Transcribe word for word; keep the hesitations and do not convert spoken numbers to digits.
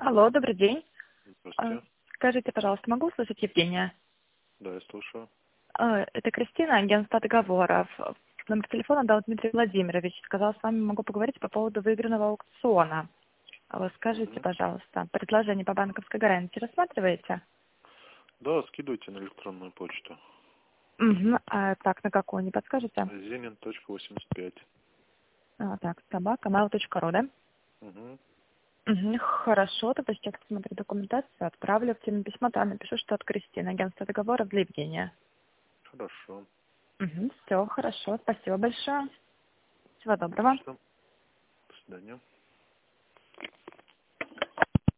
Алло, добрый день. А, Здравствуйте. Скажите, пожалуйста, могу услышать Евгения? Да, я слушаю. А, Это Кристина, агентство договоров. Номер телефона дал Дмитрий Владимирович. Сказал, с вами могу поговорить по поводу выигранного аукциона. А вы скажите, Мгм. пожалуйста, предложение по банковской гарантии рассматриваете? Да, скидывайте на электронную почту. Угу. А, так, на какую, не подскажете? зенин точка восемьдесят пять. А, так, собака, mail точка ру, да? Угу. Угу. Хорошо, тогда сейчас посмотрю документацию, отправлю активное письмо, да, напишу, что от Кристины, агентство договоров для Евгения. Хорошо. Угу. Все, хорошо, спасибо большое. Всего доброго. Отлично. До свидания.